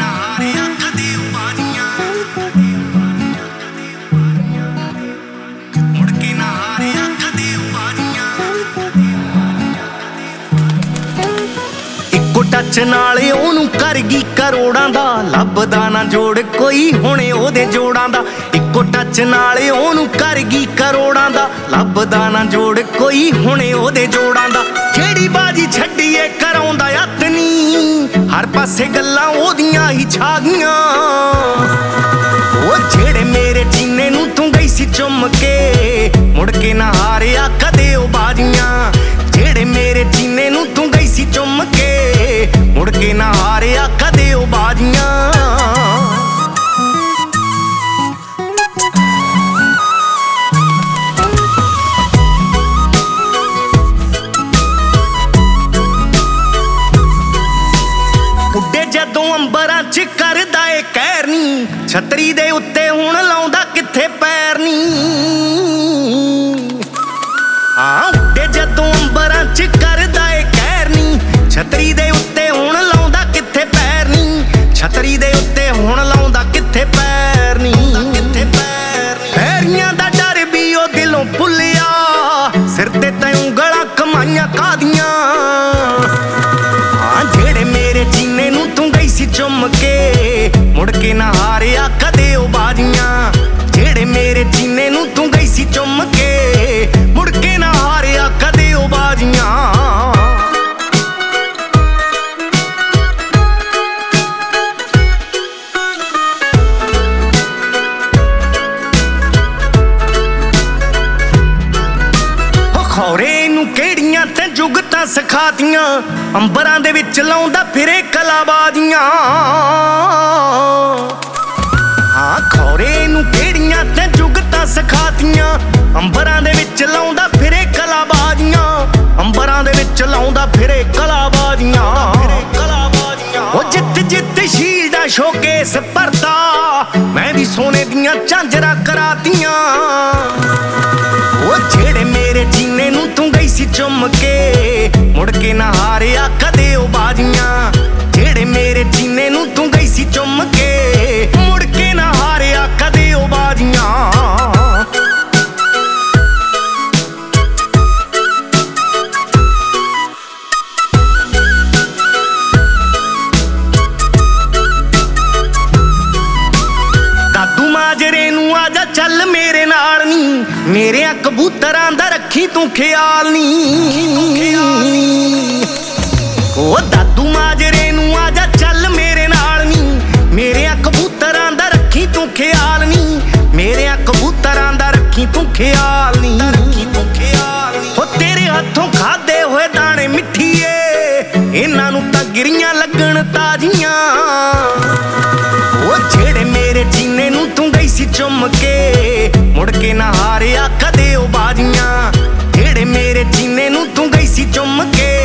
ਨਾ ਹਾਰਿਆ ਕਦੇ ਉਹ ਬਾਜ਼ੀਆਂ, ਮੁੜ ਕੇ ਨਾ ਹਾਰਿਆ ਕਦੇ ਉਹ ਬਾਜ਼ੀਆਂ। ਇੱਕੋ ਟੱਚ ਨਾਲ ਉਹਨੂੰ ਕਰ ਗਈ ਕਰੋੜਾਂ ਦਾ, ਲੱਭਦਾ ਨਾ ਜੋੜ ਕੋਈ ਹੁਣੇ ਉਹਦੇ ਜੋੜਾਂ ਦਾ। ਇੱਕੋ ਟੱਚ ਨਾਲ ਉਹਨੂੰ ਕਰ ਗਈ ਕਰੋੜਾਂ ਦਾ, ਲੱਭਦਾ ਨਾ ਜੋੜ ਕੋਈ ਹੁਣੇ ਉਹਦੇ ਜੋੜਾਂ ਦਾ। ਜਿਹੜੀ ਬਾਜੀ ਛੱਡੀਏ ਕਰਾਉਂਦਾ ਯਤਨੀ, ਹਰ ਪਾਸੇ ਗੱਲਾਂ ਉਹਦੀਆਂ ਹੀ ਛਾ ਗਈਆਂ। ਉਹ ਜਿਹੜੇ ਮੇਰੇ ਜੀਨੇ ਨੂੰ ਤੂੰ ਗਈ ਸੀ ਚੁੰਮ ਕੇ, ਮੁੜ ਕੇ ਨਾ ਹਾਰਿਆ ਕਦੇ ਉਹ ਬਾਜ਼ੀਆਂ। ਜਿਹੜੇ ਮੇਰੇ ਜੀਨੇ ਨੂੰ ਤੂੰ ਗਈ ਸੀ ਚੁੰਮ ਕੇ, ਮੁੜ ਕੇ ਨਾ ਹਾਰਿਆ ਕਦੇ ਉਹ ਬਾਜ਼ੀਆਂ। ਉੱਡੇ ਜਦੋਂ ਅੰਬਰਾਂ 'ਚ ਕਰਦਾ ਏ ਕਹਿਰ ਨੀ, ਛਤਰੀ ਦੇ ਉੱਤੇ ਹੁਣ ਲਾਉਂਦਾ ਕਿੱਥੇ ਪੈਰ ਨੀ। ਹਾਂ ਉੱਡੇ ਜਦੋਂ ਅੰਬਰਾਂ 'ਚ ਕਰਦਾ ਏ ਕਹਿਰ ਨੀ, ਛਤਰੀ ਦੇ ਉੱਤੇ ਹੁਣ ਲਾਉਂਦਾ ਕਿੱਥੇ ਪੈਰ ਨੀ। ਛਤਰੀ ਦੇ ਉੱਤੇ ਹੁਣ ਲਾਉਂਦਾ ਕਿੱਥੇ ਪੈਰ ਨੀ। ਪੈਰੀਆਂ ਦਾ ਡਰ ਵੀ ਉਹ ਦਿਲੋਂ ਭੁੱਲਿਆ, ਸਿਰ ਤੇ ਤੈਂ ਉਂਗਲਾਂ ਕਮਾਈਆਂ ਕਾਹਦੀਆਂ। ਹਾਂ ਜਿਹੜੇ ਮੇਰੇ ਜੀਨੇ ਨੂੰ ਤੂੰ ਗਈ ਸੀ ਚੁੰਮ ਕੇ, ਮੁੜ ਕੇ ਨਾ ਹਾਰਿਆ ਕਦੇ ਉਹ ਬਾਜ਼ੀਆਂ। ਜਿਹੜੇ ਮੇਰੇ ਜੀਨੇ ਨੂੰ ਤੂੰ ਗਈ ਸੀ ਚੁੰਮ ਕੇ, ਮੁੜ ਕੇ ਨਾ ਹਾਰਿਆ ਕਦੇ ਉਹ ਬਾਜ਼ੀਆਂ। ਖੌਰੇ ਨੂੰ ਕਿਹੜੀਆਂ ਤੇ ਜੁਗਤਾਂ ਸਿਖਾਤੀਆਂ, ਅੰਬਰਾਂ ਦੇ ਵਿੱਚ ਲਾਉਂਦਾ ਫਿਰੇ ਕਲਾਬਾਜ਼ੀਆਂ। ਹਾਂ ਖੌਰੇ ਨੂੰ ਕਿਹੜੀਆਂ ਤੇ ਜੁਗਤਾਂ ਸਿਖਾਤੀਆਂ, ਅੰਬਰਾਂ ਦੇ ਵਿੱਚ ਲਾਉਂਦਾ ਫਿਰੇ ਕਲਾਬਾਜ਼ੀਆਂ। ਅੰਬਰਾਂ ਦੇ ਵਿੱਚ ਲਾਉਂਦਾ ਫਿਰੇ ਕਲਾਬਾਜ਼ੀਆਂ। ਉਹ ਜਿੱਤ ਜਿੱਤ ਸ਼ੀਲਡਾ ਸ਼ੋਕੇਸ ਭਰਤਾ, ਮੈਂ ਵੀ ਸੋਨੇ ਦੀਆਂ ਝਾਂਜਰਾਂ ਕਰਾਤੀਆਂ। ਉਹ ਜਿਹੜੇ ਮੇਰੇ ਜੀਨੇ ਨੂੰ ਤੂੰ ਗਈ ਸੀ ਚੁੰਮ ਕੇ, ਮੁੜ ਕੇ ਨਾ ਹਾਰਿਆ ਕਦੇ ਉਹ ਬਾਜ਼ੀਆਂ। ਜਿਹੜੇ ਮੇਰੇ ਜੀਨੇ ਨੂੰ ਤੂੰ ਗਈ ਸੀ ਚੁੰਮ ਕੇ, ਮੁੜ ਕੇ ਨਾ ਹਾਰਿਆ ਕਦੇ ਉਹ ਬਾਜ਼ੀਆਂ। ਦਾਦੂ ਮਾਜਰੇ ਨੂੰ ਆਜਾ ਚੱਲ ਮੇਰੇ ਨਾਲ ਨੀ, ਮੇਰਿਆਂ ਕਬੂਤਰਾਂ ਦਾ ਰੱਖੀ ਤੂੰ ਖਿਆਲ ਨੀ। ਉਹ ਦਾਦੂ ਮਾਜਰੇ ਨੂੰ ਆਜਾ ਚੱਲ ਮੇਰੇ ਨਾਲ ਨੀ, ਮੇਰਿਆਂ ਕਬੂਤਰਾਂ ਦਾ ਰੱਖੀ ਤੂੰ ਖਿਆਲ ਨੀ। ਮੇਰਿਆਂ ਕਬੂਤਰਾਂ ਦਾ ਰੱਖੀ ਤੂੰ ਖਿਆਲ ਨੀ। ਉਹ ਤੇਰੇ ਹੱਥੋਂ ਖਾਦੇ ਹੋਏ ਦਾਣੇ ਮਿੱਠੀਏ, ਇਹਨਾਂ ਨੂੰ ਤਾਂ ਗਿਰੀਆਂ ਲੱਗਣ ਤਾਜ਼ੀਆਂ। ਉਹ ਜਿਹੜੇ ਮੇਰੇ ਜੀਨੇ ਨੂੰ ਤੂੰ ਗਈ ਸੀ ਚੁੰਮ ਕੇ, ਮੁੜ ਕੇ ਨਾ ਹਾਰਿਆ ਕਦੇ ਉਹ ਬਾਜ਼ੀਆਂ। ਜਿਹੜੇ ਮੇਰੇ ਜੀਨੇ ਨੂੰ ਤੂੰ ਗਈ ਸੀ ਚੁੰਮ ਕੇ,